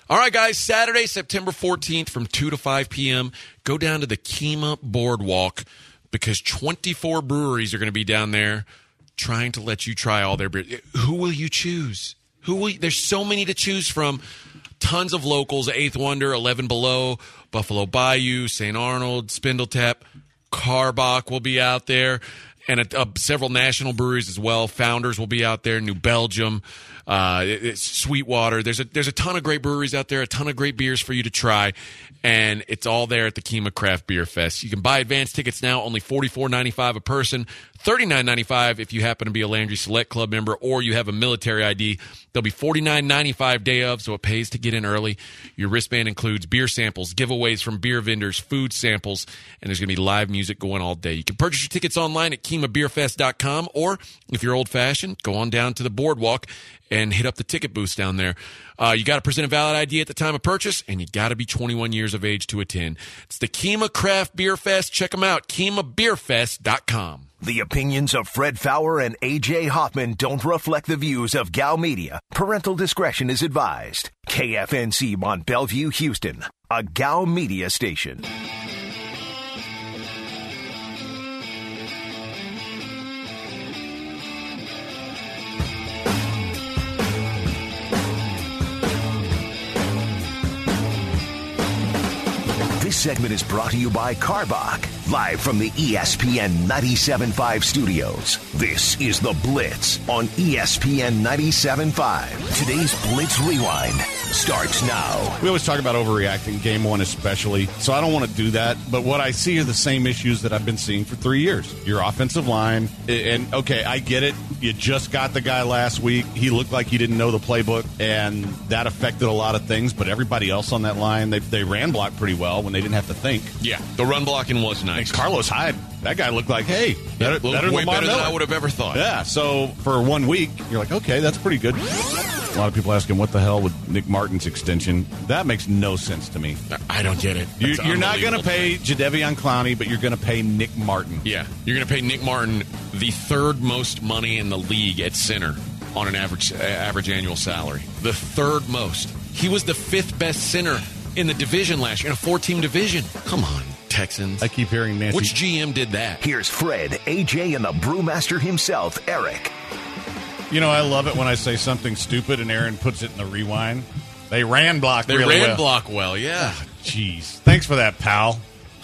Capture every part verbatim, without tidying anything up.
All right, guys, Saturday, September fourteenth from two to five p.m., go down to the Kemah Boardwalk because twenty-four breweries are going to be down there trying to let you try all their beers. Who will you choose? Who will you, there's so many to choose from. Tons of locals, Eighth Wonder, eleven Below, Buffalo Bayou, Saint Arnold, Spindletap, Karbach will be out there, and a, a, several national breweries as well. Founders will be out there, New Belgium, uh, it, it's Sweetwater. There's a there's a ton of great breweries out there, a ton of great beers for you to try, and it's all there at the Kemah Craft Beer Fest. You can buy advance tickets now, only forty-four ninety-five a person, thirty-nine ninety-five if you happen to be a Landry Select Club member or you have a military I D. They'll be forty-nine ninety-five day of, so it pays to get in early. Your wristband includes beer samples, giveaways from beer vendors, food samples, and there's going to be live music going all day. You can purchase your tickets online at kemah beer fest dot com, or if you're old-fashioned, go on down to the boardwalk and hit up the ticket booths down there. Uh, you got to present a valid I D at the time of purchase, and you got to be twenty-one years of age to attend. It's the Kemah Craft Beer Fest. Check them out, kemah beer fest dot com. The opinions of Fred Fowler and A J Hoffman don't reflect the views of Gal Media. Parental discretion is advised. K F N C Mont Bellevue, Houston, a Gal Media station. This segment is brought to you by Karbach, live from the E S P N ninety-seven point five studios. This is The Blitz on E S P N ninety-seven point five. Today's Blitz Rewind starts now. We always talk about overreacting, game one especially, so I don't want to do that. But what I see are the same issues that I've been seeing for three years. Your offensive line, and okay, I get it. You just got the guy last week. He looked like he didn't know the playbook, and that affected a lot of things. But everybody else on that line, they, they ran block pretty well when they didn't have to think. Yeah, the run blocking was nice. And Carlos Hyde, that guy looked like, hey, better, yeah, better way than better Miller. than I would have ever thought. Yeah, so for one week, you're like, okay, that's pretty good. A lot of people asking, what the hell with Nick Martin's extension? That makes no sense to me. I don't get it. You, you're not going to pay Jadeveon Clowney, but you're going to pay Nick Martin. Yeah, you're going to pay Nick Martin the third most money in the league at center on an average uh, average annual salary. The third most. He was the fifth best center in the division last year, in a four-team division. Come on, Texans. I keep hearing Nancy. Which G M did that? Here's Fred, A J, and the brewmaster himself, Eric. You know, I love it when I say something stupid and Aaron puts it in the rewind. They ran block they really ran well. block well, yeah. Jeez. Thanks for that, pal.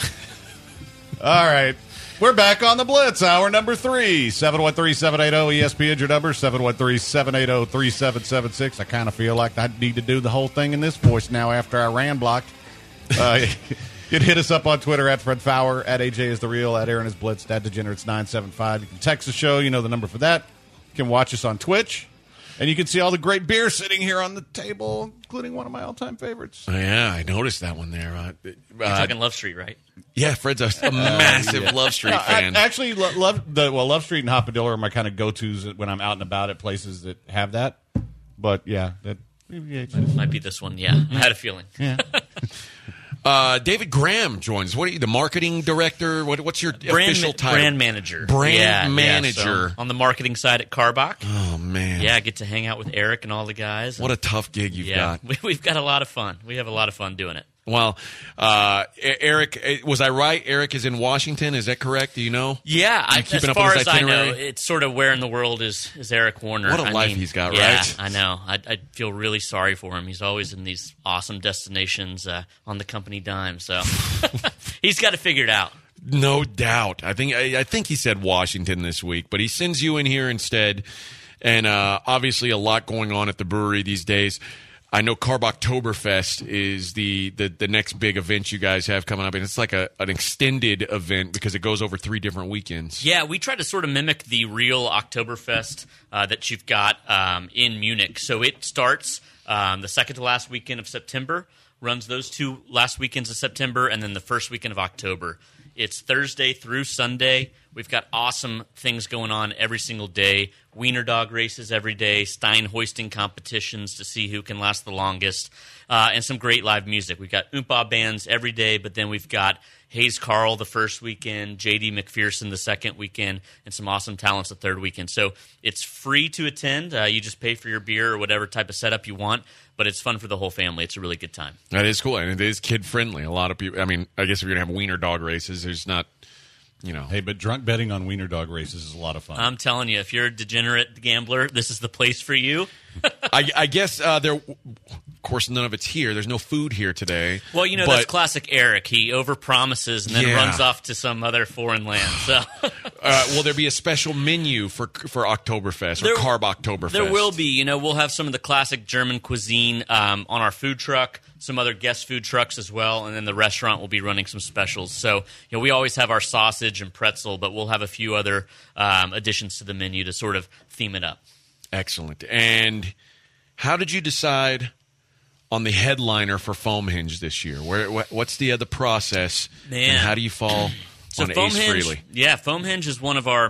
All right. We're back on the Blitz, hour number three. seven one three, seven eight zero, E S P N, your number, seven one three, seven eight zero, three seven seven six. I kind of feel like I need to do the whole thing in this voice now after I ran blocked. Uh, you can hit us up on Twitter at Fred Fowler, at A J is the real, at Aaron is Blitz, at Degenerates nine seven five. You can text the show. You know the number for that. You can watch us on Twitch. And you can see all the great beer sitting here on the table, including one of my all-time favorites. Oh, yeah, I noticed that one there. Uh, You're uh, talking Love Street, right? Yeah, Fred's a, a massive yeah. Love Street No, fan. I, actually, lo- love the well, Love Street and Hopadillo are my kind of go-tos when I'm out and about at places that have that. But yeah, that yeah, Might be this one. Yeah, I had a feeling. yeah. Uh, David Graham joins. What are you, the marketing director? What, what's your Brand, official ma- title? brand manager. Brand yeah, manager. Yeah, so on the marketing side at Karbach. Oh, man. Yeah, I get to hang out with Eric and all the guys. What a tough gig you've yeah, got. we, we've got a lot of fun. We have a lot of fun doing it. Well, uh, Eric, was I right? Eric is in Washington. Is that correct? Do you know? Yeah, I, keeping as up with far his as I know, itinerary? it's sort of where in the world is, is Eric Warner. What a I life mean, he's got, yeah, right? I know. I, I feel really sorry for him. He's always in these awesome destinations uh, on the company dime. So he's got to figure it out. No doubt. I think I, I think he said Washington this week, but he sends you in here instead. And uh, obviously a lot going on at the brewery these days. I know Karbachtoberfest is the, the, the next big event you guys have coming up, and it's like a, an extended event because it goes over three different weekends. Yeah, we try to sort of mimic the real Oktoberfest uh, that you've got um, in Munich. So it starts um, the second to last weekend of September, runs those two last weekends of September, and then the first weekend of October. It's Thursday through Sunday. We've got awesome things going on every single day. Wiener dog races every day, Stein hoisting competitions to see who can last the longest, uh, and some great live music. We've got oompa bands every day, but then we've got Hayes Carl the first weekend, J D McPherson the second weekend, and some awesome talents the third weekend. So it's free to attend. Uh, you just pay for your beer or whatever type of setup you want, but it's fun for the whole family. It's a really good time. That is cool, and it is kid-friendly. A lot of people, I mean, I guess if you're going to have wiener dog races, there's not, you know. Hey, but drunk betting on wiener dog races is a lot of fun. I'm telling you, if you're a degenerate gambler, this is the place for you. I, I guess uh, there, of course, none of it's here. There's no food here today. Well, you know, but, that's classic Eric. He overpromises and then Yeah. runs off to some other foreign land. So, uh, will there be a special menu for for Oktoberfest or There- Carb Oktoberfest? there will be. You know, we'll have some of the classic German cuisine um, on our food truck, some other guest food trucks as well, and then the restaurant will be running some specials. So, you know, we always have our sausage and pretzel, but we'll have a few other um, additions to the menu to sort of theme it up. Excellent. And how did you decide on the headliner for Foam Hinge this year? Where wh- what's the other process? Man. And how do you fall So on Foam Ace Hinge, Frehley? yeah, Foam Hinge is one of our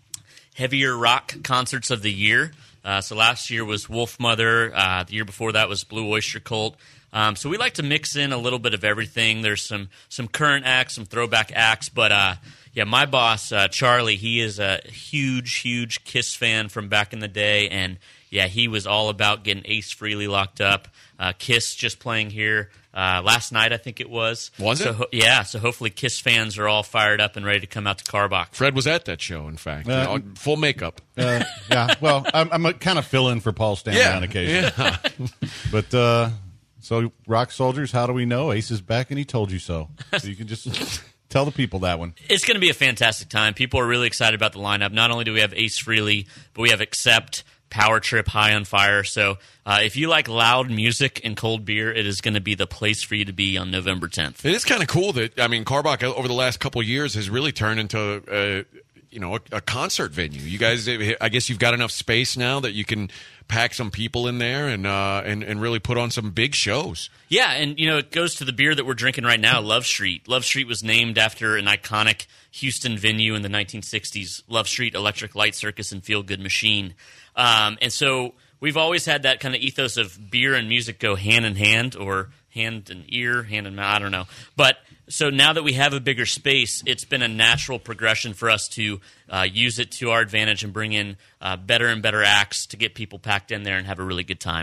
heavier rock concerts of the year. Uh, so last year was Wolf Mother. Uh, the year before that was Blue Oyster Cult. Um, so we like to mix in a little bit of everything. There's some some current acts, some throwback acts, but uh, yeah, my boss uh, Charlie, he is a huge, huge Kiss fan from back in the day, and yeah, he was all about getting Ace Frehley locked up. Uh, Kiss just playing here uh, last night, I think it was. Was it? So, ho- yeah, so hopefully Kiss fans are all fired up and ready to come out to Carbach. Fred was at that show, in fact. Uh, You know, full makeup. Uh, yeah, well, I'm, I'm a kind of fill in for Paul Stanley Yeah, on occasion. yeah. But uh, so, Rock Soldiers, how do we know Ace is back and he told you so? So you can just tell the people that one. It's going to be a fantastic time. People are really excited about the lineup. Not only do we have Ace Frehley, but we have Accept, Power Trip, High on Fire. So uh, if you like loud music and cold beer, it is going to be the place for you to be on November tenth. It is kind of cool that, I mean, Carbach over the last couple of years has really turned into a, you know, a, a concert venue. You guys, I guess you've got enough space now that you can pack some people in there and uh, and and really put on some big shows. Yeah, and you know, it goes to the beer that we're drinking right now, Love Street. Love Street was named after an iconic Houston venue in the nineteen sixties, Love Street Electric Light Circus and Feel Good Machine. Um, and so we've always had that kind of ethos of beer and music go hand in hand, or hand and ear, hand and mouth, I don't know. But so now that we have a bigger space, it's been a natural progression for us to uh, use it to our advantage and bring in uh, better and better acts to get people packed in there and have a really good time.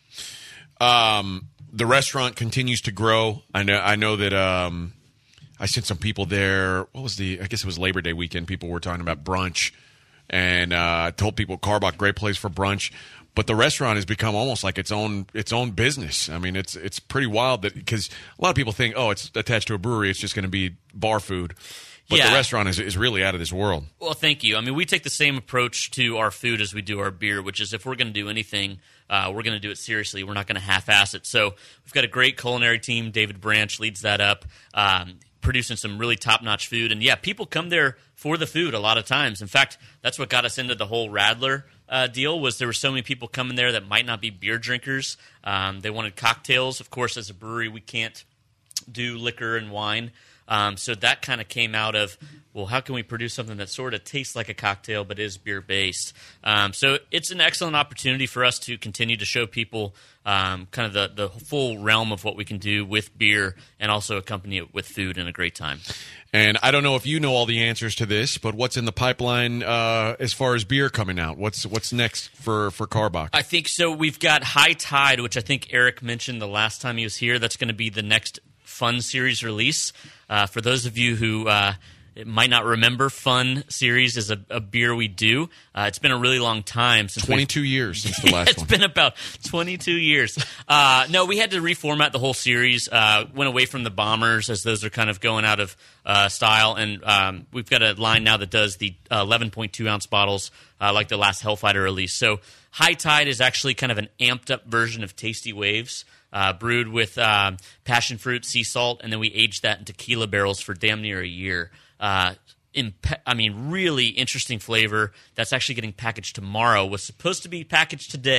Um, the restaurant continues to grow. I know. I know that. Um, I sent some people there. What was the? I guess it was Labor Day weekend. People were talking about brunch, and uh, I told people Carbach, great place for brunch. But the restaurant has become almost like its own its own business. I mean, it's it's pretty wild that because a lot of people think, oh, it's attached to a brewery, it's just going to be bar food. But Yeah. the restaurant is is really out of this world. Well, thank you. I mean, we take the same approach to our food as we do our beer, which is if we're going to do anything, uh, we're going to do it seriously. We're not going to half-ass it. So we've got a great culinary team. David Branch leads that up, um, producing some really top-notch food. And, yeah, people come there for the food a lot of times. In fact, that's what got us into the whole Radler uh, deal was there were so many people coming there that might not be beer drinkers. Um, they wanted cocktails. Of course, as a brewery, we can't do liquor and wine. Um, so that kind of came out of, well, how can we produce something that sort of tastes like a cocktail but is beer-based? Um, so it's an excellent opportunity for us to continue to show people um, kind of the, the full realm of what we can do with beer and also accompany it with food and a great time. And I don't know if you know all the answers to this, but what's in the pipeline uh, as far as beer coming out? What's what's next for, for Carbach? I think so. We've got High Tide, which I think Eric mentioned the last time he was here. That's going to be the next Fun Series release. Uh, for those of you who uh, might not remember, Fun Series is a, a beer we do. Uh, it's been a really long time since twenty-two years since the last it's one. been about twenty-two years. Uh, no, we had to reformat the whole series. Uh, went away from the Bombers as those are kind of going out of uh, style, and um, we've got a line now that does the uh, eleven point two ounce bottles uh, like the last Hellfighter release. So High Tide is actually kind of an amped up version of Tasty Waves. Uh, brewed with um, passion fruit, sea salt, and then we aged that in tequila barrels for damn near a year. Uh, impe- I mean, really interesting flavor. That's actually getting packaged tomorrow. Was supposed to be packaged today.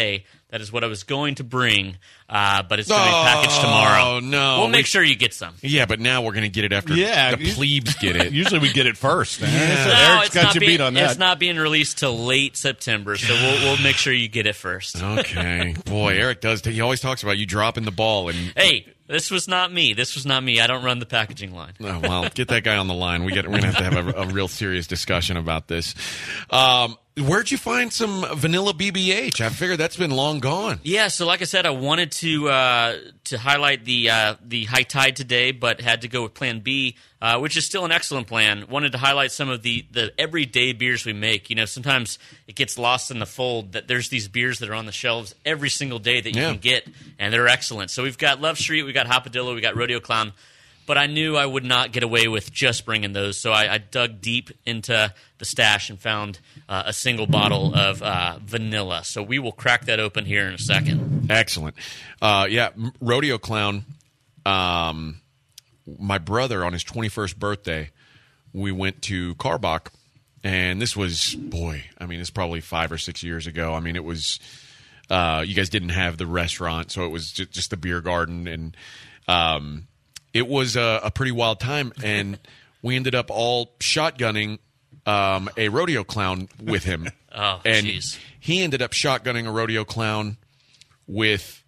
That is what I was going to bring, uh, but it's going to be packaged tomorrow. Oh, no. We'll make We- sure you get some. Yeah, but now we're going to get it after Yeah, the you- plebes get it. Usually we get it first. Man. Yeah. So No, Eric's it's got not you being, beat on that. It's not being released till late September, so we'll, we'll make sure you get it first. Okay. Boy, Eric does. He always talks about you dropping the ball. and Hey, this was not me. This was not me. I don't run the packaging line. Oh, well, get that guy on the line. We get, we're going to have to have a, a real serious discussion about this. Um, where'd you find some vanilla B B H? I figured that's been long gone. Yeah, so like I said, I wanted to uh, to highlight the uh, the high tide today, but had to go with Plan B, uh, which is still an excellent plan. Wanted to highlight some of the, the everyday beers we make. You know, sometimes it gets lost in the fold that there's these beers that are on the shelves every single day that you Yeah. can get, and they're excellent. So we've got Love Street, we've got Hopadillo, we've got Rodeo Clown. But I knew I would not get away with just bringing those, so I, I dug deep into the stash and found uh, a single bottle of uh, vanilla. So we will crack that open here in a second. Excellent. Uh, yeah, M- Rodeo Clown. Um, my brother, on his twenty-first birthday, we went to Karbach, and this was, boy, I mean, it's probably five or six years ago. I mean, it was, uh, you guys didn't have the restaurant, so it was just, just the beer garden, and um, it was a, a pretty wild time, and we ended up all shotgunning um, a Rodeo Clown with him. Oh, and jeez. he ended up shotgunning a Rodeo Clown with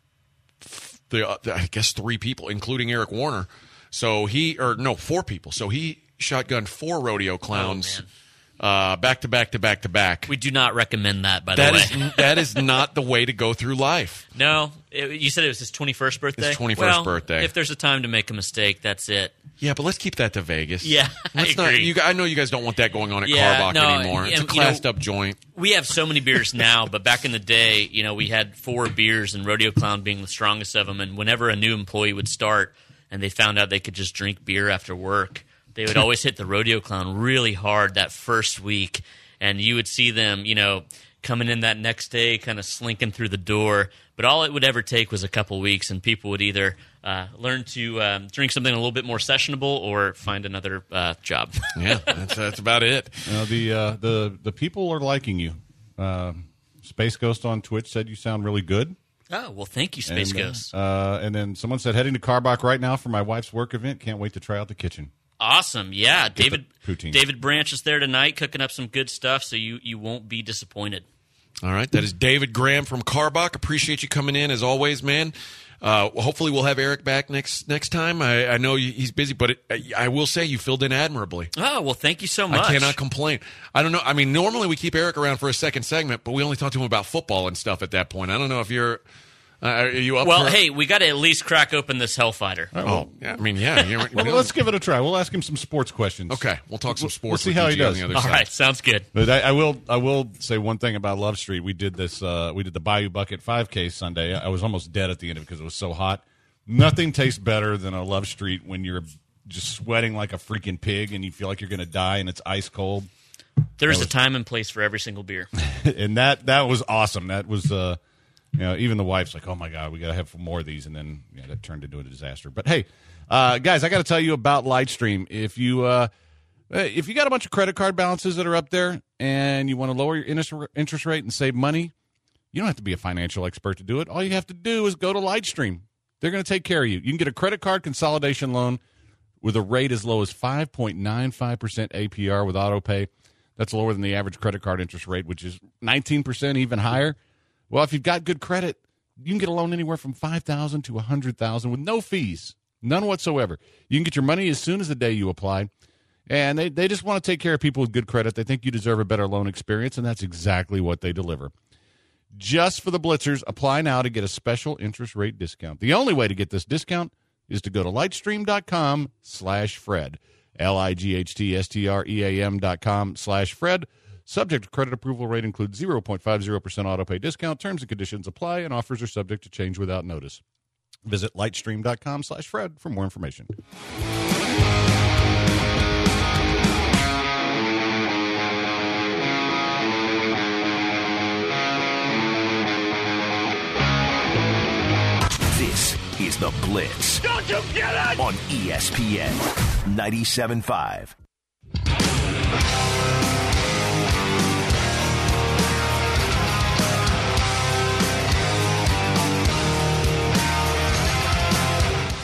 the, uh, the I guess three people, including Eric Warner. So he, or no, four people. So he shotgunned four Rodeo Clowns, uh, back to back to back to back. We do not recommend that, by That the way. is that is not the way to go through life. No, it, you said it was his twenty-first birthday? His twenty-first Well, birthday. If there's a time to make a mistake, that's it. Yeah, but let's keep that to Vegas. Yeah, I let's not. agree. You, I know you guys don't want that going on at Yeah, Karbach no, anymore. It's a and, you know, classed up joint. We have so many beers now, but back in the day, you know, we had four beers, and Rodeo Clown being the strongest of them. And whenever a new employee would start and they found out they could just drink beer after work, they would always hit the Rodeo Clown really hard that first week. And you would see them, you know, coming in that next day, kind of slinking through the door. But all it would ever take was a couple weeks, and people would either uh, learn to um, drink something a little bit more sessionable or find another uh, job. Yeah, that's, that's about it. Uh, the uh, the the people are liking you. Uh, Space Ghost on Twitch said you sound really good. Oh, well, thank you, Space and, uh, Ghost. Uh, and then someone said heading to Karbach right now for my wife's work event. Can't wait to try out the kitchen. Awesome. Yeah, David the poutine. David Branch is there tonight cooking up some good stuff, so you, you won't be disappointed. All right, that is David Graham from Karbach. Appreciate you coming in as always, man. Uh, hopefully, we'll have Eric back next next time. I, I know he's busy, but it, I, I will say you filled in admirably. Oh, well, thank you so much. I cannot complain. I don't know. I mean, normally we keep Eric around for a second segment, but we only talk to him about football and stuff at that point. I don't know if you're. Uh, are you up? Well, for hey, we got to at least crack open this Hellfighter. Oh, yeah, I mean, yeah. You're, Well, let's give it a try. We'll ask him some sports questions. okay, we'll talk some We'll- sports. we'll see with how you he G on does. the other All side. right, sounds good. But I, I will I will say one thing about Love Street. We did this. Uh, we did the Bayou Bucket five K Sunday. I was almost dead at the end of it because it was so hot. Nothing tastes better than a Love Street when you're just sweating like a freaking pig and you feel like you're going to die and it's ice cold. There's a time and place for every single beer. And that that was awesome. That was uh, you know, even the wife's like, oh my god, we got to have more of these, and then yeah, that turned into a disaster. But hey, uh, guys, I got to tell you about Lightstream. If you uh, if you got a bunch of credit card balances that are up there and you want to lower your interest interest rate and save money, you don't have to be a financial expert to do it. All you have to do is go to Lightstream. They're going to take care of you. You can get a credit card consolidation loan with a rate as low as five point nine five percent A P R with auto pay. That's lower than the average credit card interest rate, which is nineteen percent, even higher. Well, if you've got good credit, you can get a loan anywhere from five thousand dollars to one hundred thousand dollars with no fees, none whatsoever. You can get your money as soon as the day you apply, and they, they just want to take care of people with good credit. They think you deserve a better loan experience, and that's exactly what they deliver. Just for the Blitzers, apply now to get a special interest rate discount. The only way to get this discount is to go to lightstream.com slash Fred, L-I-G-H-T-S-T-R-E-A-M dot com slash Fred. Subject to credit approval rate includes zero point five zero percent auto pay discount. Terms and conditions apply, and offers are subject to change without notice. Visit lightstream.com slash Fred for more information. This is The Blitz. Don't you get it? On E S P N ninety-seven point five.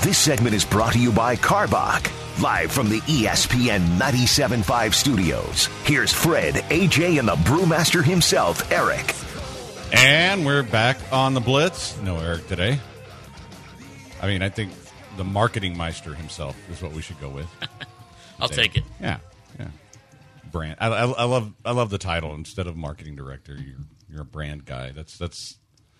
This segment is brought to you by Carbach. Live from the E S P N ninety-seven point five studios, here's Fred, A J, and the brewmaster himself, Eric. And we're back on the Blitz. No Eric today. I mean, I think the marketing meister himself is what we should go with. I'll Today. take it. Yeah, yeah. Brand. I, I, I love. I love the title instead of marketing director. You're you're a brand guy. That's that's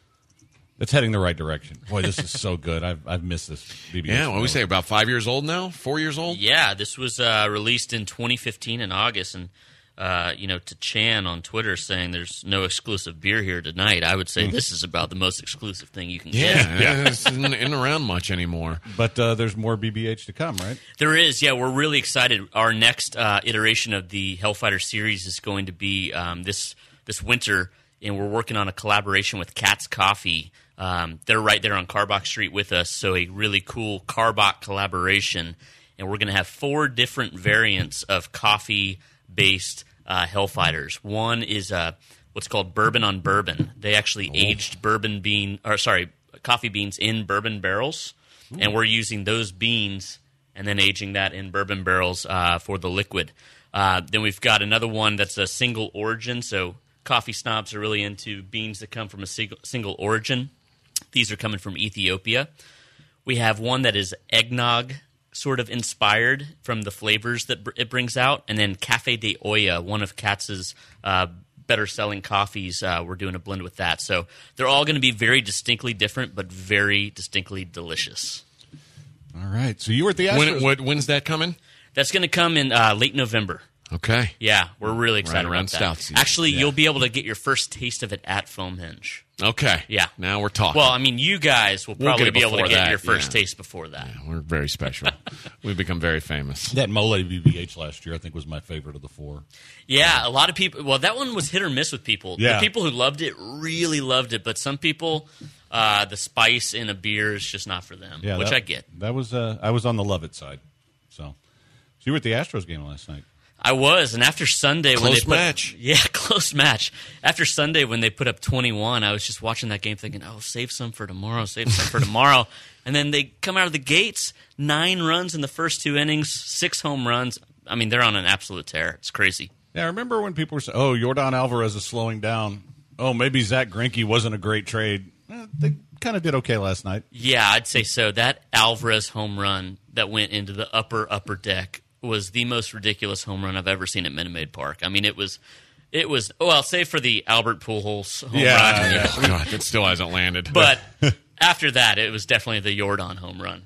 that's heading the right direction. Boy, this is so good. I've I've missed this. B B S Yeah, what do we say? About five years old now? Four years old? Yeah, this was uh, released in twenty fifteen in August, and uh, you know, to Chan on Twitter saying there's no exclusive beer here tonight, I would say this is about the most exclusive thing you can Yeah, get. yeah. It's isn't, isn't around much anymore. But uh, there's more B B H to come, right? There is, yeah. We're really excited. Our next uh, iteration of the Hellfighter series is going to be um, this this winter, and we're working on a collaboration with Cat's Coffee. Um, they're right there on Carbach Street with us, so a really cool Carbach collaboration. And we're going to have four different variants of coffee-based uh, Hellfighters. One is uh, what's called bourbon on bourbon. They actually oh. aged bourbon bean, or sorry, coffee beans in bourbon barrels, Ooh. and we're using those beans and then aging that in bourbon barrels uh, for the liquid. Uh, then we've got another one that's a single origin, so coffee snobs are really into beans that come from a single, single origin. These are coming from Ethiopia. We have one that is eggnog sort of inspired from the flavors that it brings out. And then Café de Olla, one of Katz's uh, better-selling coffees, uh, we're doing a blend with that. So they're all going to be very distinctly different, but very distinctly delicious. All right. So you were at the Astros. When, when, when's that coming? That's going to come in uh, late November. Okay. Yeah, we're really excited right around about that. Stout season. Actually, yeah. you'll be able to get your first taste of it at Foamhinge. Okay. Yeah. Now we're talking. Well, I mean, you guys will We'll probably get it be able to before get that, your first yeah. taste before that. Yeah, we're very special. We've become very famous. That Mole B B H last year, I think, was my favorite of the four. Yeah, a lot of people. Well, that one was hit or miss with people. Yeah. The people who loved it really loved it, but some people, uh, the spice in a beer is just not for them, Yeah, which that, I get. That was uh, I was on the love it side. So, so you were at the Astros game last night. I was, and after Sunday, when Close they put, match. yeah, close match. After Sunday, when they put up twenty-one, I was just watching that game, thinking, "Oh, save some for tomorrow, save some for tomorrow." And then they come out of the gates, nine runs in the first two innings, six home runs. I mean, they're on an absolute tear. It's crazy. Yeah, I remember when people were saying, "Oh, Yordan Alvarez is slowing down." Oh, maybe Zach Greinke wasn't a great trade. Eh, they kind of did okay last night. Yeah, I'd say so. That Alvarez home run that went into the upper upper deck was the most ridiculous home run I've ever seen at Minute Maid Park. I mean, it was, it was. Well, save for the Albert Pujols home Yeah, run, yeah. Oh, God, it still hasn't landed. but after that, it was definitely the Yordan home run.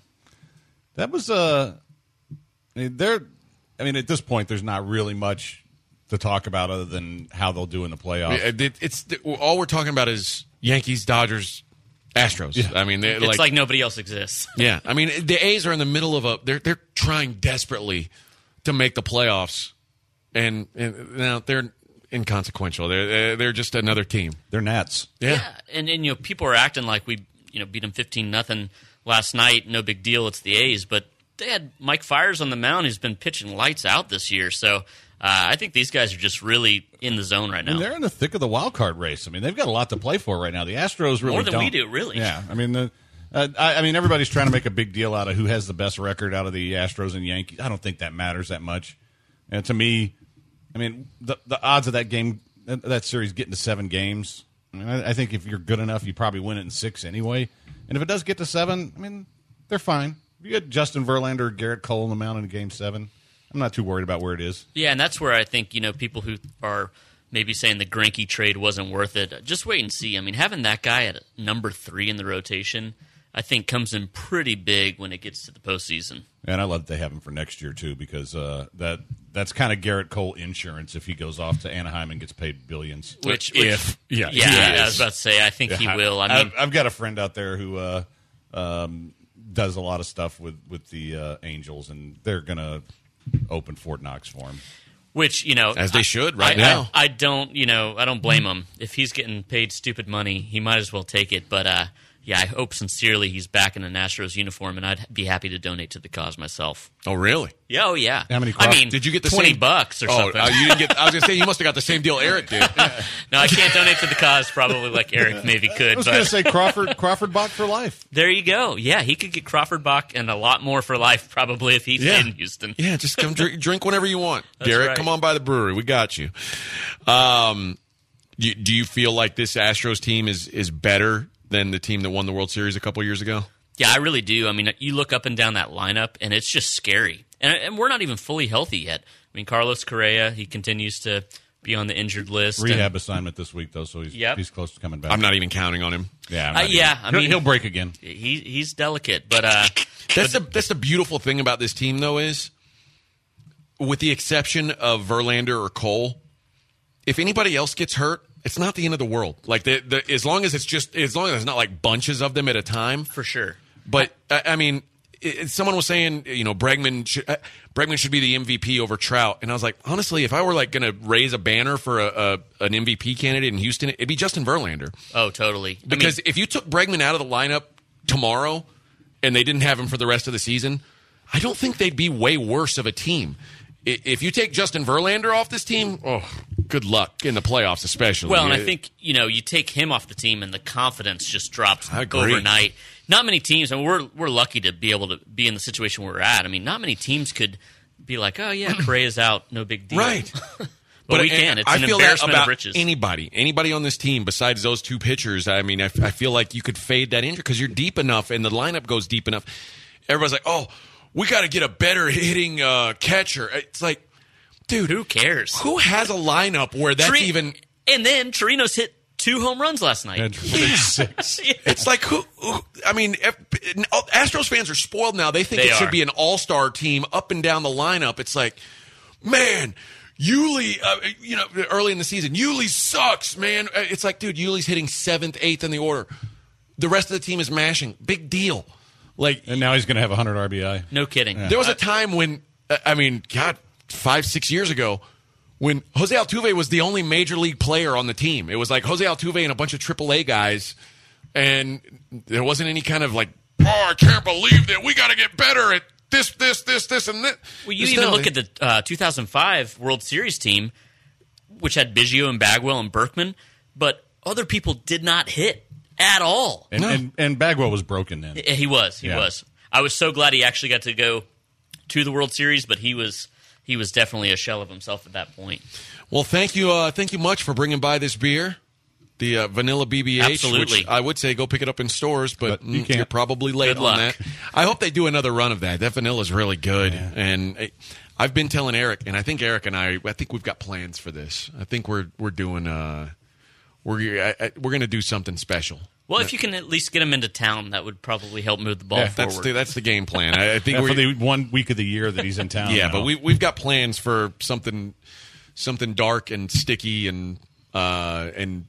That was uh, I mean, there. I mean, at this point, there's not really much to talk about other than how they'll do in the playoffs. It- it- it's all we're talking about is Yankees, Dodgers, Astros. Yeah. I mean, It's like, like nobody else exists. yeah. I mean, the A's are in the middle of a. They're they're trying desperately to make the playoffs, and, and now they're inconsequential. They're they're just another team. They're Nats. Yeah. Yeah, and, and you know, people are acting like we you know beat them fifteen nothing last night. No big deal. It's the A's, but they had Mike Fiers on the mound, who's been pitching lights out this year. So uh, I think these guys are just really in the zone right now. And they're in the thick of the wild card race. I mean, they've got a lot to play for right now. The Astros really More than don't. we do, really. Yeah, I mean, the, uh, I, I mean, everybody's trying to make a big deal out of who has the best record out of the Astros and Yankees. I don't think that matters that much. And to me, I mean, the the odds of that game, that series getting to seven games. I mean, I, I think if you're good enough, you probably win it in six anyway. And if it does get to seven, I mean, they're fine. If you get Justin Verlander or Garrett Cole on the mound in game seven, I'm not too worried about where it is. Yeah, and that's where I think, you know, people who are maybe saying the Greinke trade wasn't worth it, just wait and see. I mean, having that guy at number three in the rotation, I think comes in pretty big when it gets to the postseason. And I love that they have him for next year, too, because uh, that that's kind of Garrett Cole insurance if he goes off to Anaheim and gets paid billions. Which, If- which, yeah, yeah, he I is. was about to say, I think he Yeah, will. I I've, mean, I've got a friend out there who uh, um, does a lot of stuff with, with the uh, Angels, and they're going to open Fort Knox for him. which, you know, As they I- should right I, now. I, I don't, you know, I don't blame him. If he's getting paid stupid money, he might as well take it. But, uh, yeah, I hope sincerely he's back in an Astros uniform, and I'd be happy to donate to the cause myself. Oh, really? Yeah, oh yeah. How many I cross- mean, Did you get the twenty same bucks or oh, something? Uh, you didn't get. I was gonna say you must have got the same deal Eric did. No, I can't donate to the cause. Probably like Eric maybe could. I was but going to say Crawford Crawford Bach for life. there you go. Yeah, he could get Crawford Bach and a lot more for life probably if he Yeah. stayed in Houston. Yeah, just come drink, drink whenever you want, That's Garrett. right. Come on by the brewery. We got you. Um, you, do you feel like this Astros team is is better than the team that won the World Series a couple years ago? Yeah, I really do. I mean, you look up and down that lineup, and it's just scary. And, and we're not even fully healthy yet. I mean, Carlos Correa, he continues to be on the injured list. Rehab and, assignment this week, though, so he's Yep. he's close to coming back. I'm not even counting on him. Yeah, I'm Uh, not yeah, even- I he'll, mean- he'll break again. he he's delicate, but uh, That's the that's the beautiful thing about this team, though, is with the exception of Verlander or Cole, if anybody else gets hurt, it's not the end of the world. Like the, the as long as it's just as long as it's not like bunches of them at a time. for sure. But I, I mean, it, someone was saying, you know, Bregman should, uh, Bregman should be the M V P over Trout, and I was like, honestly, if I were like going to raise a banner for a, a an M V P candidate in Houston, it'd be Justin Verlander. Oh, totally. Because I mean, if you took Bregman out of the lineup tomorrow and they didn't have him for the rest of the season, I don't think they'd be way worse of a team. I- If you take Justin Verlander off this team, oh, good luck in the playoffs, especially. well, and I It- think you know you take him off the team, and the confidence just drops I agree. overnight. Not many teams, I mean, we're we're lucky to be able to be in the situation we're at. I mean, not many teams could be like, oh yeah, Correa's out, no big deal. right. But we and can. It's I an feel that embarrassment about of riches. anybody, anybody on this team besides those two pitchers. I mean, I, I feel like you could fade that injury because you're deep enough and the lineup goes deep enough. Everybody's like, "Oh, we got to get a better hitting uh, catcher." It's like, dude, Who cares? who has a lineup where that's Tri- even? And then Chirinos hit two home runs last night. And six. It's like who, who? I mean, if, Astros fans are spoiled now. They think They it should are. be an all-star team up and down the lineup. It's like, man, Yuli. Uh, you know, early in the season, Yuli sucks, man. Uh, It's like, dude, Yuli's hitting seventh, eighth in the order. The rest of the team is mashing. Big deal. Like, And now he's going to have one hundred R B I. No kidding. there was a time when, uh, I mean, God, five, six years ago, when Jose Altuve was the only major league player on the team. It was like Jose Altuve and a bunch of triple A guys, and there wasn't any kind of like, oh, I can't believe that we got to get better at this, this, this, this, and this. Well, you Just even no, look at the uh, two thousand five World Series team, which had Biggio and Bagwell and Berkman, but other people did not hit at all. And, No. and, and Bagwell was broken then. Yeah, He was. He Yeah. was. I was so glad he actually got to go to the World Series, but he was he was definitely a shell of himself at that point. Well, thank you, uh, thank you much for bringing by this beer, the uh, Vanilla B B H. Absolutely. Which I would say go pick it up in stores, but, But you mm, can't. you're probably late Good on luck. that. I hope they do another run of that. That vanilla is really good, and uh, I've been telling Eric, and I think Eric and I, I think we've got plans for this. I think we're we're doing uh, we're I, I, we're going to do something special. Well, if you can at least get him into town, that would probably help move the ball Yeah, forward. That's the, that's the game plan. I, I think Yeah, we're for the one week of the year that he's in town. yeah, now. but we we've got plans for something something dark and sticky and uh, and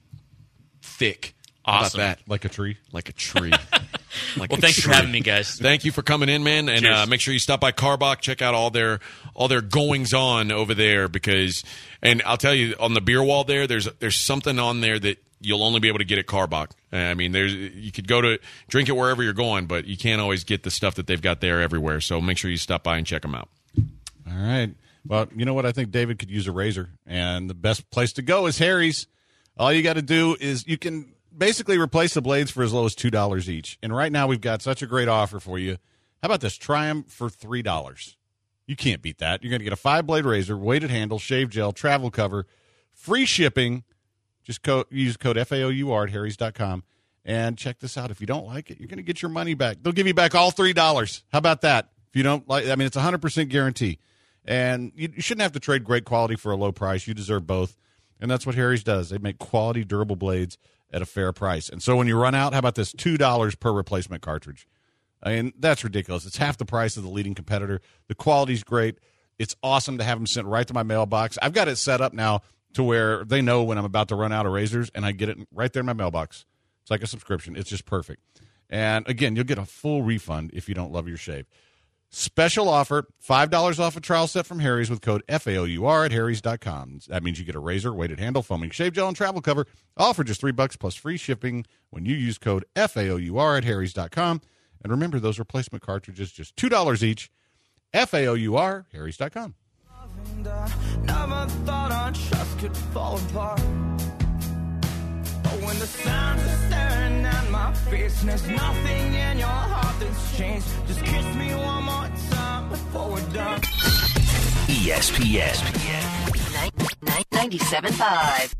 thick. How Awesome. about that? like a tree. Like a tree. Like Well, a thanks for tree. having me, guys. Thank you for coming in, man, and Cheers. uh, make sure you stop by Carbach. Check out all their all their goings on over there because, and I'll tell you, on the beer wall there, there's there's something on there that you'll only be able to get at Carbach. I mean, there's you could go to drink it wherever you're going, but you can't always get the stuff that they've got there everywhere. So make sure you stop by and check them out. All right. Well, you know what? I think David could use a razor, and the best place to go is Harry's. All you got to do is you can basically replace the blades for as low as two dollars each. And right now we've got such a great offer for you. How about this? Try them for three dollars. You can't beat that. You're going to get a five-blade razor, weighted handle, shave gel, travel cover, free shipping. Just co- use code F A O U R at harrys dot com. And check this out. If you don't like it, you're going to get your money back. They'll give you back all three dollars. How about that? If you don't like I mean, it's a one hundred percent guarantee. And you, you shouldn't have to trade great quality for a low price. You deserve both. And that's what Harry's does. They make quality, durable blades at a fair price. And so when you run out, how about this? two dollars per replacement cartridge. I mean, that's ridiculous. It's half the price of the leading competitor. The quality's great. It's awesome to have them sent right to my mailbox. I've got it set up now to where they know when I'm about to run out of razors, and I get it right there in my mailbox. It's like a subscription. It's just perfect. And, again, you'll get a full refund if you don't love your shave. Special offer, five dollars off a trial set from Harry's with code F A O U R at harrys dot com. That means you get a razor, weighted handle, foaming shave gel, and travel cover, all for just three bucks plus free shipping when you use code F A O U R at harrys dot com. And remember, those replacement cartridges, just two dollars each. F A O U R, harrys dot com. Never thought our trust could fall apart. But when the signs are staring at my face, and there's nothing in your heart that's changed, just kiss me one more time before we're done. E S P N ninety-seven point five.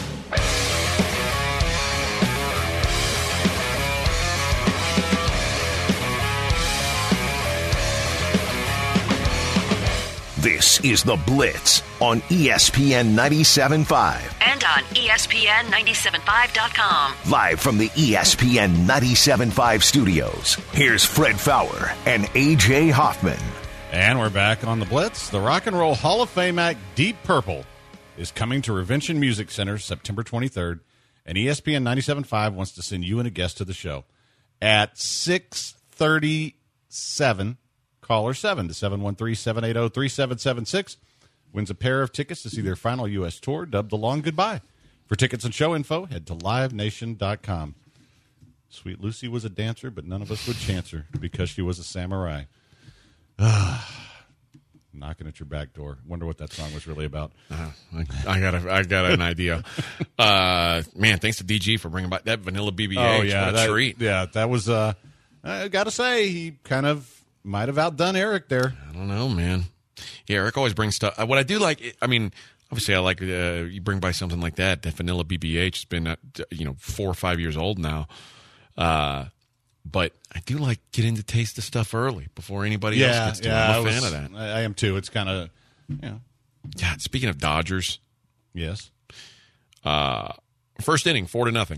This is The Blitz on E S P N ninety-seven point five. And on E S P N ninety-seven point five dot com. Live from the E S P N ninety-seven point five studios, here's Fred Fowler and A J Hoffman. And we're back on The Blitz. The Rock and Roll Hall of Fame act Deep Purple is coming to Revention Music Center September twenty-third, and E S P N ninety-seven point five wants to send you and a guest to the show. At six thirty-seven, caller seven to seven one three, seven eight zero, three seven seven six wins a pair of tickets to see their final U S tour, dubbed The Long Goodbye. For tickets and show info, head to live nation dot com. Sweet Lucy was a dancer, but none of us would chance her because she was a samurai. Knocking at your back door. Wonder what that song was really about. Uh, I, I got a, I got an idea. Uh, man, thanks to D G for bringing back that Vanilla B B H. Oh, yeah. What a That, treat. yeah, that was, uh, I got to say, he kind of might have outdone Eric there. I don't know, man. Yeah, Eric always brings stuff. What I do like, I mean, obviously I like uh, you bring by something like that. That Vanilla B B H has been, uh, you know, four or five years old now. Uh, but I do like getting to taste the stuff early before anybody Yeah, else gets to. yeah, I'm a I fan was- of that. I, I am too. It's kind of, you know, Yeah, speaking of Dodgers, yes. uh, first inning, four to nothing.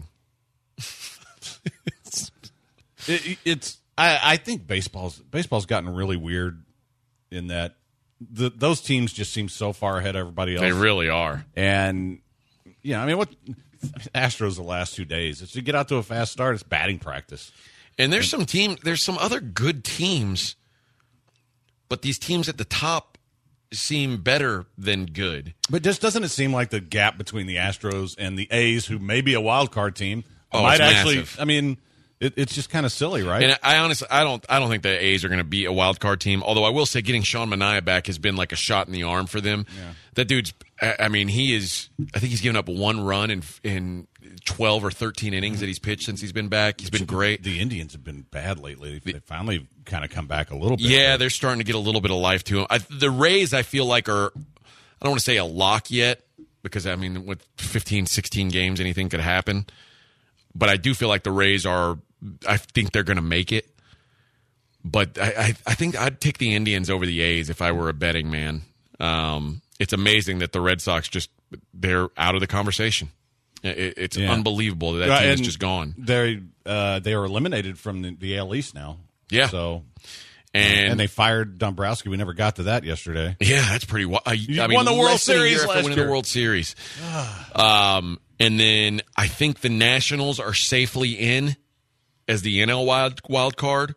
It, it's, I, I think baseball's baseball's gotten really weird in that the, those teams just seem so far ahead of everybody else. They really are. And, yeah, I mean, what Astros the last two days, it's to get out to a fast start, it's batting practice. And there's some team, there's some other good teams, but these teams at the top seem better than good. But just doesn't it seem like the gap between the Astros and the A's, who may be a wild card team, Oh, might it's actually, massive. I mean, it, it's just kind of silly, right? And I honestly, I don't, I don't think the A's are going to be a wild card team. Although I will say, getting Sean Manaea back has been like a shot in the arm for them. Yeah. That dude's, I I mean, he is. I think he's given up one run in in twelve or thirteen innings that he's pitched since he's been back. He's been great. The Indians have been bad lately. They finally kind of come back a little bit. Yeah, they're starting to get a little bit of life to them. I, the Rays, I feel like, are, I don't want to say a lock yet, because, I mean, with fifteen, sixteen games, anything could happen. But I do feel like the Rays are, I think they're going to make it. But I, I, I think I'd take the Indians over the A's if I were a betting man. Um, it's amazing that the Red Sox just, they're out of the conversation. It, it's Yeah. unbelievable that that Right, team is and just gone. They uh, they are eliminated from the, the A L East now. Yeah. So And, and they fired Dombrowski. We never got to that yesterday. yeah, that's pretty. wi- I, You I mean, won the World less than a Series year after last winning year. the World Series. um, and then I think the Nationals are safely in as the N L wild wild card.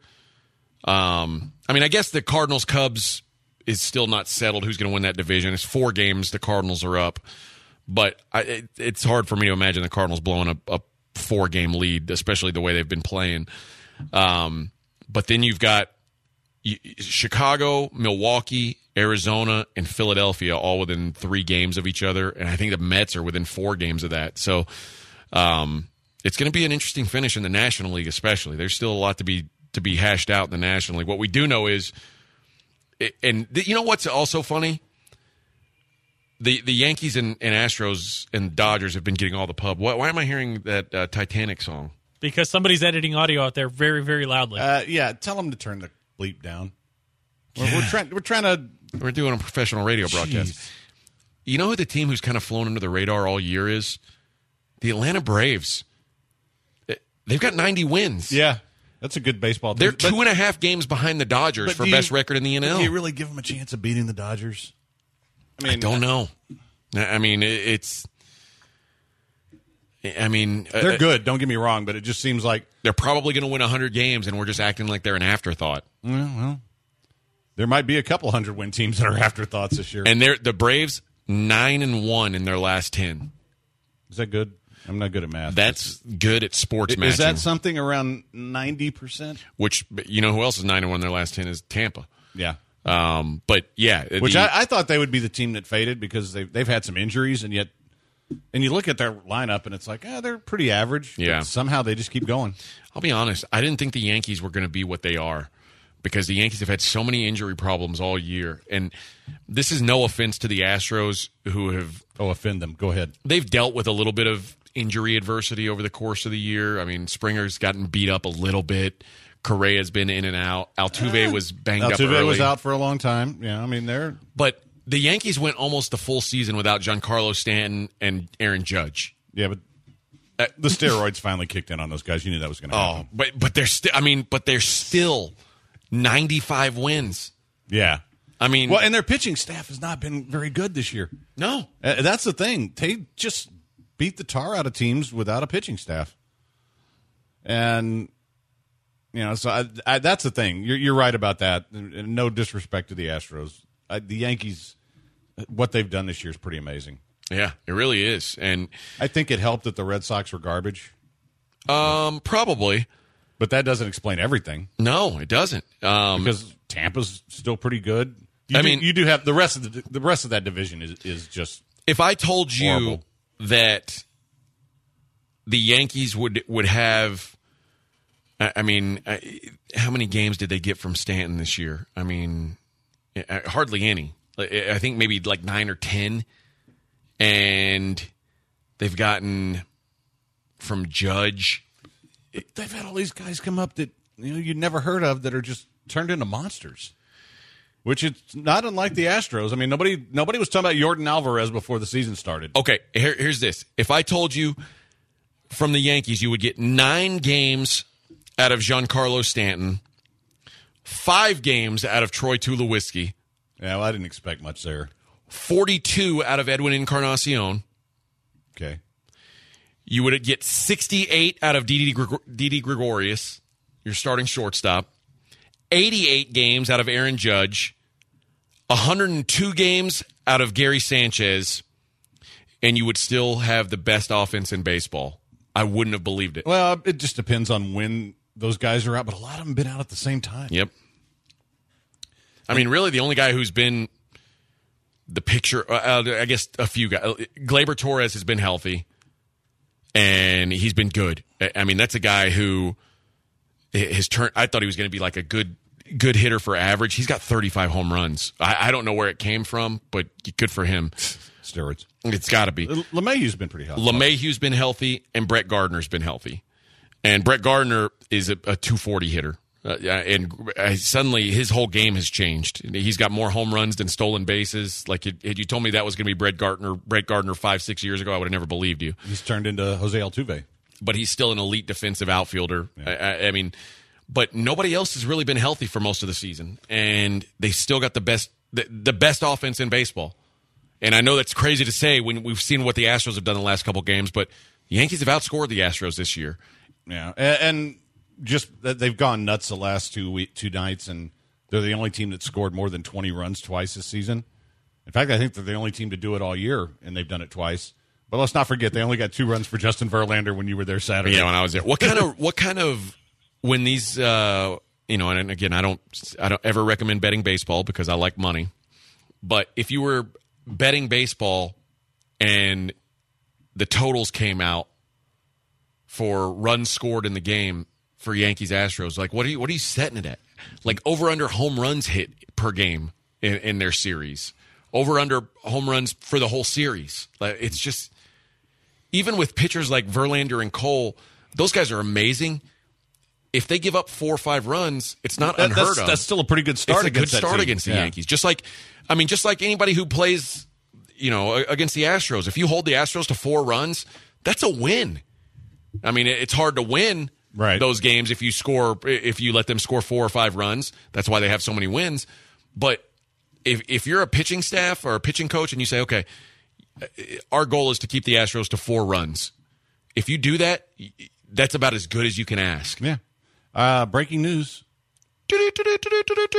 Um, I mean, I guess the Cardinals Cubs is still not settled. Who's going to win that division? It's four games. The Cardinals are up, but I, it, it's hard for me to imagine the Cardinals blowing a, a four game lead, especially the way they've been playing. Um, but then you've got you- Chicago, Milwaukee, Arizona, and Philadelphia all within three games of each other, and I think the Mets are within four games of that. So um, it's going to be an interesting finish in the National League, especially. There's still a lot to be to be hashed out in the National League. What we do know is, and th- you know what's also funny? The the Yankees and, and Astros and Dodgers have been getting all the pub. Why, why am I hearing that uh, Titanic song? Because somebody's editing audio out there very, very loudly. Uh, yeah, tell them to turn the bleep down. We're, we're trying. We're trying to. We're doing a professional radio broadcast. Jeez. You know who the team who's kind of flown under the radar all year is? The Atlanta Braves. They've got ninety wins. Yeah, that's a good baseball team. They're But- two and a half games behind the Dodgers but for do you- best record in the N L. Do you really give them a chance of beating the Dodgers? I mean, I don't know. I mean, it- it's. I mean, They're uh, good. Don't get me wrong, but it just seems like They're probably going to win one hundred games, and we're just acting like they're an afterthought. well, well There might be a couple hundred win teams that are afterthoughts this year. And they're the Braves nine and one in their last ten. Is that good? I'm not good at math. That's good at sports Is matching. that something around ninety percent? Which, you know who else is nine and one in their last ten is Tampa. Yeah. Um, but yeah, Which the, I, I thought they would be the team that faded because they've, they've had some injuries, and yet, and you look at their lineup, and it's like, ah, they're pretty average. Yeah. But somehow they just keep going. I'll be honest, I didn't think the Yankees were going to be what they are because the Yankees have had so many injury problems all year. And this is no offense to the Astros who have Oh, offend them. Go ahead. they've dealt with a little bit of injury adversity over the course of the year. I mean, Springer's gotten beat up a little bit. Correa's been in and out. Altuve was banged up Altuve early. was out for a long time. Yeah, I mean, they're But the Yankees went almost the full season without Giancarlo Stanton and Aaron Judge. yeah, but uh, the steroids finally kicked in on those guys. You knew that was going to Oh, happen. but but they're still. I mean, but they're still ninety-five wins. Yeah. I mean, Well, and their pitching staff has not been very good this year. no. Uh, that's the thing. They just beat the tar out of teams without a pitching staff. And, you know, so I, I, that's the thing. You're, you're right about that. And no disrespect to the Astros. I, the Yankees, what they've done this year is pretty amazing. Yeah, it really is, and I think it helped that the Red Sox were garbage, um, probably but that doesn't explain everything no, it doesn't. Um, because Tampa's still pretty good. You I do- mean- you do have the rest of the the rest of that division is is just if I told you Horrible. that the Yankees would would have, I, I mean, I, how many games did they get from Stanton this year? I mean, I- hardly any. I I think maybe like nine or ten. And they've gotten from Judge. they've had all these guys come up that you know you'd never heard of that are just turned into monsters. Which is not unlike the Astros. I mean, nobody nobody was talking about Yordan Alvarez before the season started. Okay, here, here's this. If I told you from the Yankees you would get nine games out of Giancarlo Stanton, five games out of Troy Tulowitzki, Yeah, well, I didn't expect much there. forty-two out of Edwin Encarnacion, Okay. you would get sixty-eight out of Didi Gregor- Didi Gregorius, your starting shortstop, eighty-eight games out of Aaron Judge, one hundred two games out of Gary Sanchez, and you would still have the best offense in baseball. I wouldn't have believed it. Well, it just depends on when those guys are out, but a lot of them have been out at the same time. Yep. I mean, really, the only guy who's been the picture, uh, I guess a few guys. Gleyber Torres has been healthy, and he's been good. I- I mean, that's a guy who his turn. I thought he was going to be like a good good hitter for average. He's got thirty-five home runs. I, I don't know where it came from, but good for him. Steroids. It's got to be. LeMahieu's been pretty healthy. LeMahieu's been healthy, and Brett Gardner's been healthy. And Brett Gardner is a, a two forty hitter. Uh, and uh, suddenly his whole game has changed. He's got more home runs than stolen bases. Like, had had you told me that was going to be Brett Gardner, Brett Gardner five, six years ago, I would have never believed you. He's turned into Jose Altuve. But he's still an elite defensive outfielder. I, I, I mean, but nobody else has really been healthy for most of the season, and they still got the best the, the best offense in baseball. And I know that's crazy to say when we've seen what the Astros have done the last couple games, but the Yankees have outscored the Astros this year. Yeah, and, and just that they've gone nuts the last two week, two nights, and they're the only team that scored more than twenty runs twice this season. In fact, I think they're the only team to do it all year, and they've done it twice. But let's not forget they only got two runs for Justin Verlander when you were there Saturday. Yeah, when I was there. What kind of what kind of when these uh, you know, and again, I don't I don't ever recommend betting baseball because I like money. But if you were betting baseball and the totals came out for runs scored in the game for Yankees Astros, like what are you what are you setting it at? Like over under home runs hit per game in, in their series. Over under home runs for the whole series. Like it's just even with pitchers like Verlander and Cole, those guys are amazing. If they give up four or five runs, it's not That- unheard that's, of. that's still a pretty good start It's a good against that start team. against the Yeah. Yankees. Just like, I mean, just like anybody who plays, you know, against the Astros. If you hold the Astros to four runs, that's a win. I mean, it's hard to win Right. those games if you score, if you let them score four or five runs. That's why they have so many wins. But if if you're a pitching staff or a pitching coach and you say, okay, our goal is to keep the Astros to four runs. If you do that, that's about as good as you can ask. Yeah. Uh, breaking news.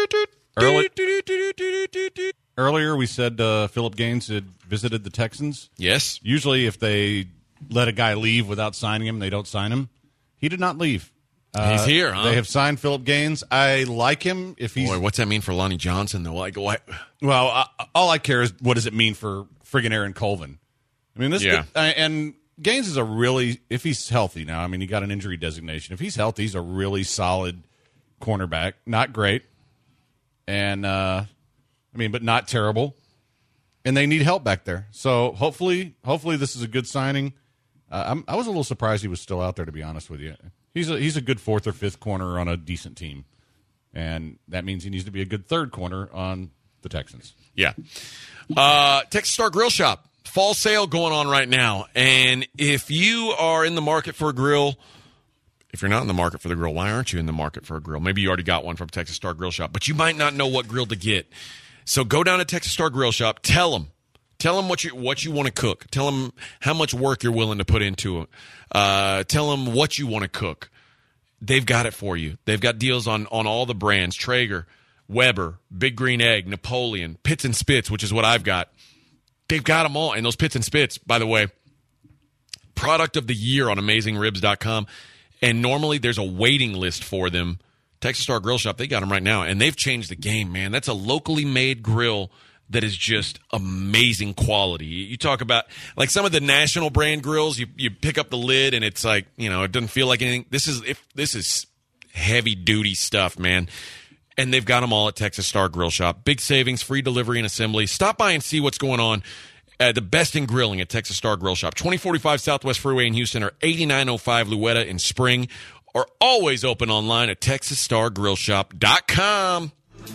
Early, earlier, we said uh, Philip Gaines had visited the Texans. Yes. Usually, if they let a guy leave without signing him, they don't sign him. He did not leave. Uh, He's here, huh? They have signed Philip Gaines. I like him. If he's Boy, what's that mean for Lonnie Johnson, though? Like, what? well, uh, all I care is what does it mean for friggin' Aaron Colvin? I mean, this Yeah. uh, and Gaines is a really, if he's healthy now. I mean, he got an injury designation. If he's healthy, he's a really solid cornerback. Not great, and uh, I mean, but not terrible. And they need help back there. So hopefully, hopefully this is a good signing. Uh, I'm, I was a little surprised he was still out there, to be honest with you. He's a, he's a good fourth or fifth corner on a decent team, and that means he needs to be a good third corner on the Texans. Yeah. Uh, Texas Star Grill Shop. Fall sale going on right now. And if you are in the market for a grill, if you're not in the market for the grill, why aren't you in the market for a grill? Maybe you already got one from Texas Star Grill Shop, but you might not know what grill to get. So go down to Texas Star Grill Shop. Tell them. Tell them what you what you want to cook. Tell them how much work you're willing to put into it. Uh, tell them what you want to cook. They've got it for you. They've got deals on, on all the brands, Traeger, Weber, Big Green Egg, Napoleon, Pits and Spits, which is what I've got. They've got them all. And those Pits and Spits, by the way, product of the year on amazing ribs dot com. And normally there's a waiting list for them. Texas Star Grill Shop, they got them right now. And they've changed the game, man. That's a locally made grill that is just amazing quality. You talk about, like some of the national brand grills, you, you pick up the lid and it's like, you know, it doesn't feel like anything. This is if this is heavy-duty stuff, man. And they've got them all at Texas Star Grill Shop. Big savings, free delivery and assembly. Stop by and see what's going on. Uh, the best in grilling at Texas Star Grill Shop. twenty forty-five Southwest Freeway in Houston or eighty-nine oh five Louetta in Spring. Are always open online at texas star grill shop dot com.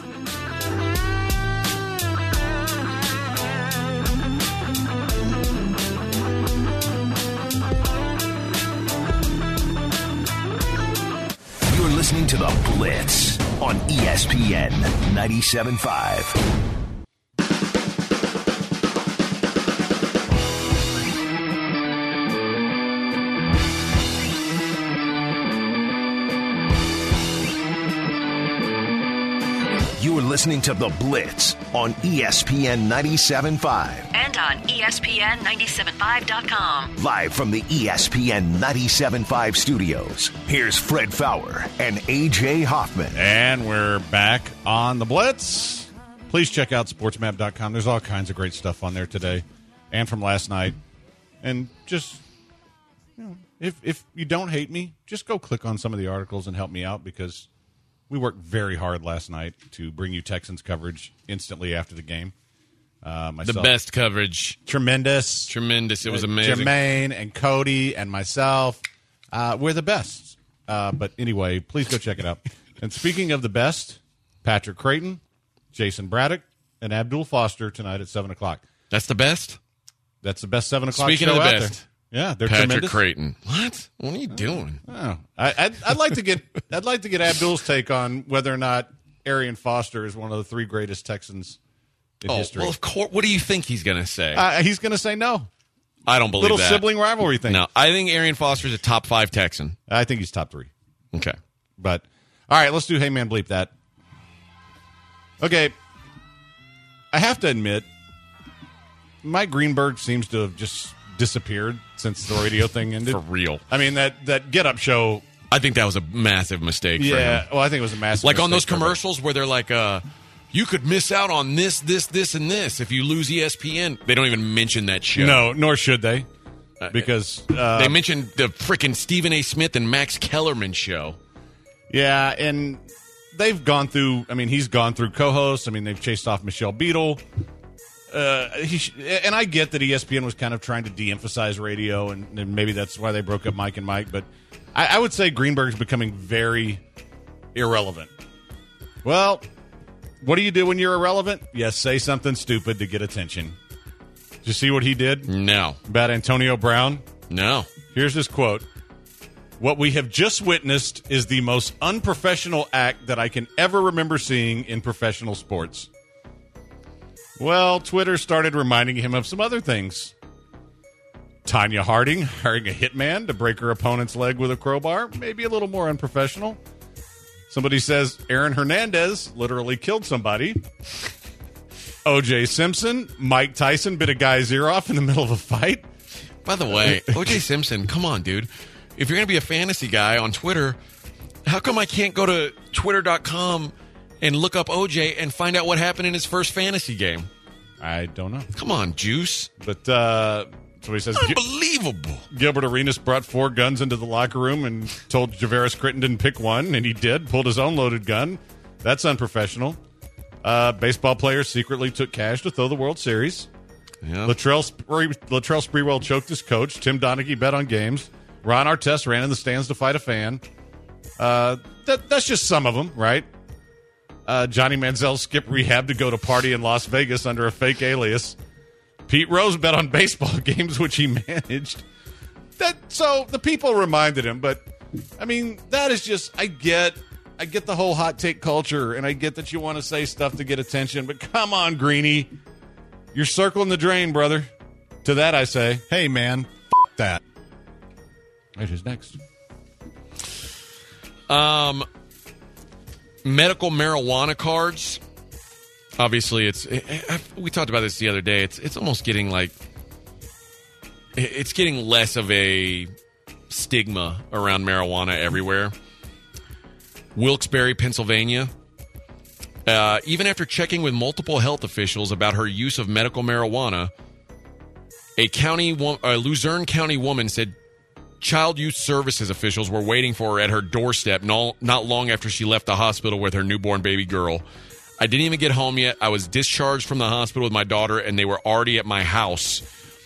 You're listening to The Blitz on E S P N ninety-seven point five. You are listening to The Blitz on E S P N ninety-seven point five. And on E S P N ninety-seven point five dot com. Live from the E S P N ninety-seven point five studios, here's Fred Fowler and A J Hoffman. And we're back on The Blitz. Please check out sports map dot com. There's all kinds of great stuff on there today and from last night. And just, you know, if, if you don't hate me, just go click on some of the articles and help me out because we worked very hard last night to bring you Texans coverage instantly after the game. Uh, myself, The best coverage. Tremendous. Tremendous. It was Uh, amazing. Jermaine and Cody and myself, uh, we're the best. Uh, but anyway, please go check it out. And speaking of the best, Patrick Creighton, Jason Braddock, and Abdul Foster tonight at seven o'clock. That's the best? That's the best seven o'clock Speaking show of the out best. there. Yeah, they're Patrick tremendous. Creighton. What? What are you doing? Oh, I, I'd, I'd like to get I'd like to get Abdul's take on whether or not Arian Foster is one of the three greatest Texans in Oh, history. well, of course. What do you think he's going to say? Uh, he's going to say no. I don't believe Little that. sibling rivalry thing. No, I think Arian Foster's a top five Texan. I think he's top three. Okay. But all right, let's do Hey Man Bleep That. Okay, I have to admit, Mike Greenberg seems to have just disappeared since the radio thing ended. For real. I mean that that Get Up show. I think that was a massive mistake for Yeah, him. well, I think it was a massive. Like on mistake those for him. commercials where they're like, uh, you could miss out on this, this, this, and this if you lose E S P N. They don't even mention that show. No, nor should they, because uh, They mentioned the freaking Stephen A. Smith and Max Kellerman show. yeah, and they've gone through. I mean, he's gone through co-hosts. I mean, they've chased off Michelle Beadle. Uh, he sh- and I get that E S P N was kind of trying to de-emphasize radio, and, and maybe that's why they broke up Mike and Mike. But I, I would say Greenberg's becoming very irrelevant. Well, what do you do when you're irrelevant? Yes, say something stupid to get attention. Did you see what he did No. about Antonio Brown? No. Here's his quote. What we have just witnessed is the most unprofessional act that I can ever remember seeing in professional sports. Well, Twitter started reminding him of some other things. Tanya Harding hiring a hitman to break her opponent's leg with a crowbar, maybe a little more unprofessional. Somebody says Aaron Hernandez literally killed somebody. O J Simpson, Mike Tyson bit a guy's ear off in the middle of a fight. By the way, O J Simpson, come on, dude. If you're going to be a fantasy guy on Twitter, how come I can't go to twitter dot com and look up O J and find out what happened in his first fantasy game? I don't know. Come on, Juice. But uh, so he says, unbelievable. Gilbert Arenas brought four guns into the locker room and told Javaris Crittenden pick one, and he did. Pulled his own loaded gun. That's unprofessional. Uh, baseball players secretly took cash to throw the World Series. Yeah. Latrell, Spree- Latrell Sprewell choked his coach. Tim Donaghy bet on games. Ron Artest ran in the stands to fight a fan. Uh, that, that's just some of them, right? Uh, Johnny Manziel skipped rehab to go to party in Las Vegas under a fake alias. Pete Rose bet on baseball games, which he managed. That so the people reminded him, but I mean that is just I get I get the whole hot take culture, and I get that you want to say stuff to get attention, but come on, Greeny, you're circling the drain, brother. To that I say, hey man, f- that. Right, who's next? Um, medical marijuana cards. Obviously, it's it, it, we talked about this the other day. It's it's almost getting like it, it's getting less of a stigma around marijuana everywhere. Wilkes-Barre, Pennsylvania. Uh, even after checking with multiple health officials about her use of medical marijuana, a county, a Luzerne County woman said child youth services officials were waiting for her at her doorstep not, not long after she left the hospital with her newborn baby girl. I didn't even get home yet. I was discharged from the hospital with my daughter, and they were already at my house.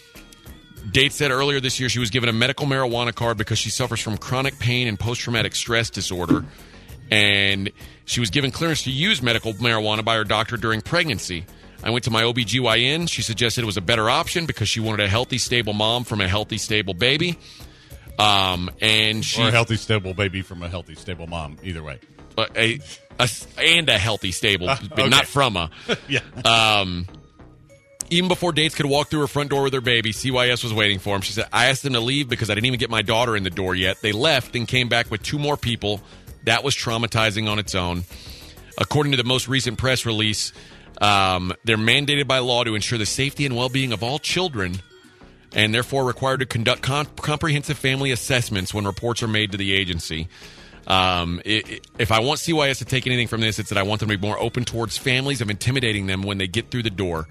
Date said earlier this year she was given a medical marijuana card because she suffers from chronic pain and post-traumatic stress disorder, and she was given clearance to use medical marijuana by her doctor during pregnancy. I went to my O B G Y N. She suggested it was a better option because she wanted a healthy, stable mom from a healthy, stable baby. Um, and she, or a healthy, stable baby from a healthy, stable mom. Either way. Uh, a, a, and a healthy, stable, uh, but okay. not from a. yeah. Um, even before Dates could walk through her front door with her baby, C Y S was waiting for him. She said, I asked them to leave because I didn't even get my daughter in the door yet. They left and came back with two more people. That was traumatizing on its own. According to the most recent press release, um, they're mandated by law to ensure the safety and well-being of all children, and therefore required to conduct con- comprehensive family assessments when reports are made to the agency. Um, it, it, if I want C Y S to take anything from this, it's that I want them to be more open towards families of intimidating them when they get through the door.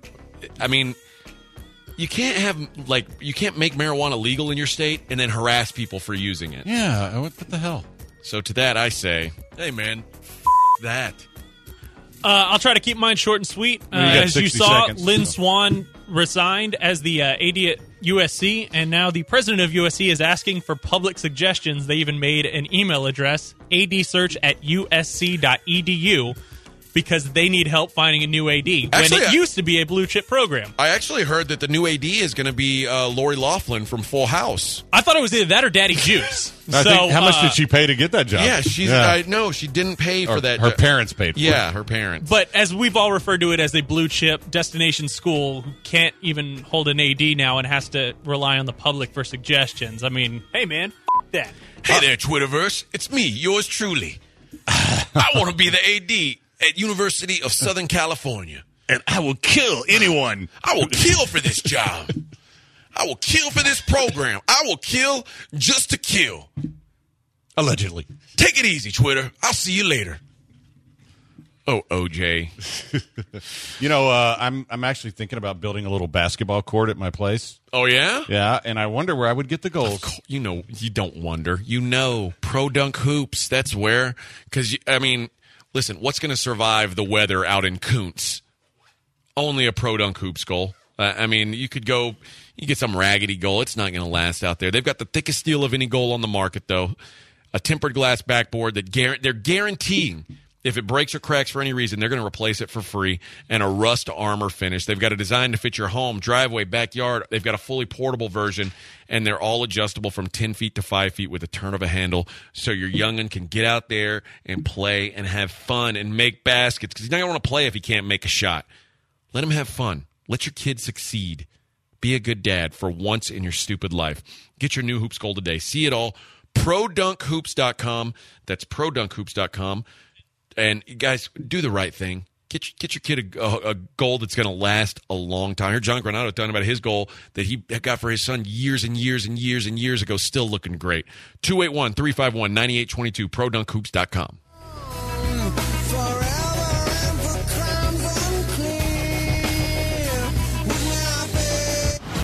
I mean, you can't have, like, you can't make marijuana legal in your state and then harass people for using it. Yeah, what the hell? So to that, I say, hey, man, f- that. Uh, I'll try to keep mine short and sweet. Uh, You got as you sixty saw, seconds, Lynn so. Swan resigned as the uh, A D at U S C, and now the president of U S C is asking for public suggestions. They even made an email address, A D search at U S C dot E D U, because they need help finding a new A D Actually, when it I- used to be a blue chip program. I actually heard that the new A D is going to be uh, Lori Loughlin from Full House. I thought it was either that or Daddy Juice. I so, think, how much uh, did she pay to get that job? Yeah, she's. I know she didn't pay for Or that. Her parents paid for Yeah, it. her parents. But as we've all referred to it as a blue chip destination school who can't even hold an A D now and has to rely on the public for suggestions. I mean, hey, man, f- that. Hey there, Twitterverse. It's me, yours truly. I want to be the A D at University of Southern California. And I will kill anyone. I will kill for this job. I will kill for this program. I will kill just to kill. Allegedly. Take it easy, Twitter. I'll see you later. Oh, O J. You know, uh, I'm I'm actually thinking about building a little basketball court at my place. Oh, yeah? Yeah, and I wonder where I would get the goals. You know, you don't wonder. You know, Pro Dunk Hoops, that's where. Because, I mean, listen, what's going to survive the weather out in Koontz? Only a Pro Dunk Hoops goal. Uh, I mean, you could go, you get some raggedy goal. It's not going to last out there. They've got the thickest steel of any goal on the market, though. A tempered glass backboard that guar- they're guaranteeing if it breaks or cracks for any reason, they're going to replace it for free, and a rust armor finish. They've got a design to fit your home, driveway, backyard. They've got a fully portable version, and they're all adjustable from ten feet to five feet with a turn of a handle, so your youngin' can get out there and play and have fun and make baskets, because he's not going to want to play if he can't make a shot. Let him have fun. Let your kid succeed. Be a good dad for once in your stupid life. Get your new Hoops goal today. See it all. pro dunk hoops dot com. That's pro dunk hoops dot com. And guys, do the right thing. Get your, get your kid a, a goal that's going to last a long time. I heard John Granado talking about his goal that he got for his son years and years and years and years ago, still looking great. two eight one, three five one, nine eight two two, pro dunk hoops dot com.